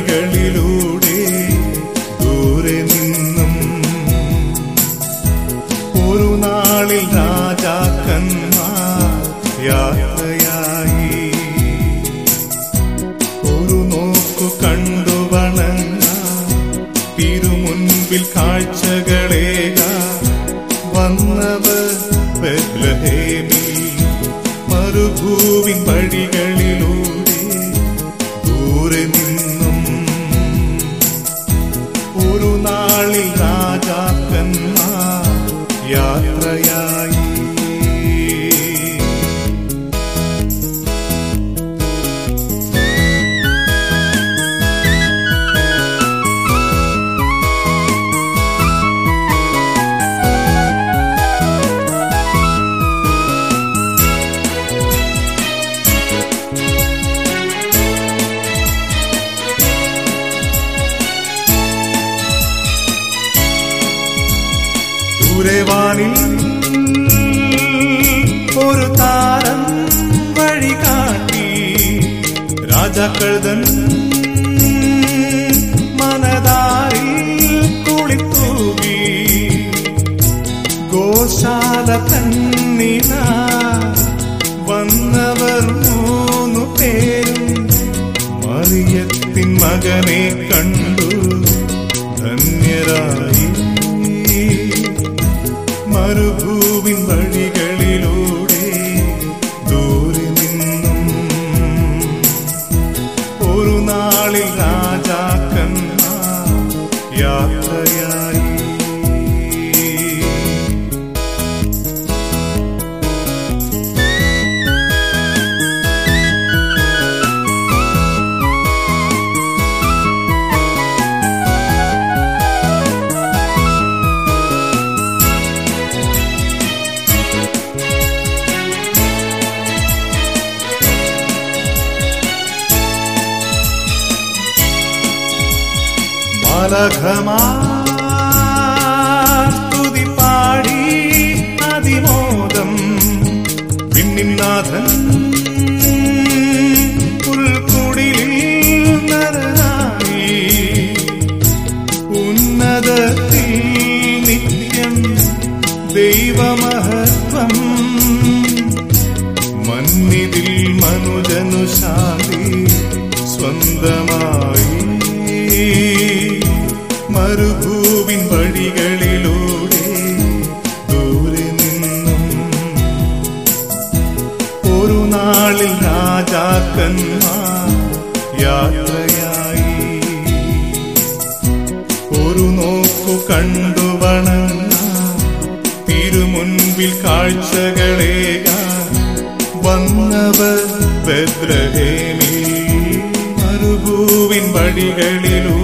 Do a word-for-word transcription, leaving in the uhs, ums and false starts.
വഴികളിലൂടെ ദൂരെ നിന്നും ഒരു നാളിൽ രാജാക്കന്മാർ യാത്രയായി. ഒരു നോക്കു കണ്ടു വണങ്ങാൻ തിരുമുൻപിൽ കാഴ്ചകളേക വന്നവർ ബെത്ലഹേമിൽ മരുഭൂവിൻ വഴികളിലൂടെ ദൂരെ നിന്നും ഒരു നാളിൽ രാജാക്കന്മാർ യാത്രയായി. ദൂരവാനിൽ ഒരു താരം വഴി കാട്ടി രാജാക്കൾ തൻ മനതാരിൽ കുളിത്തൂകി. ഗോശാല തന്നില വന്നവർ മൂന്നു പേരും മറിയത്തിൻ മകനെ കണ്ടു ധന്യരായി. മരുഭൂവിൻ വഴികളിലൂടെ ദൂരെ നിന്നും ഒരു നാളിൽ രാജാക്കന്മാർ യാത്രയായി. മാലാഖമാർ സ്തുതി പാടി അതിമോദം വിണ്ണിനാഥൻ പുൽക്കുടിലിൽ നരനായി. ഉന്നതത്തിൽ നിത്യം ദൈവമഹത്വം മന്നിതിൽ മനുജനു ശാന്തി സ്വന്തമായി. മരുഭൂവിൻ വഴികളിലൂടെ ദൂരെ നിന്നും ഒരു നാളിൽ രാജാക്കന്മാർ യാത്രയായി. ഒരു നോക്കു കണ്ടു വണങ്ങാൻ തിരുമുൻപിൽ കാഴ്ചകളേക വന്നവർ ബെത്ലഹേമിൽ മരുഭൂവിൻ വഴികളിലൂടെ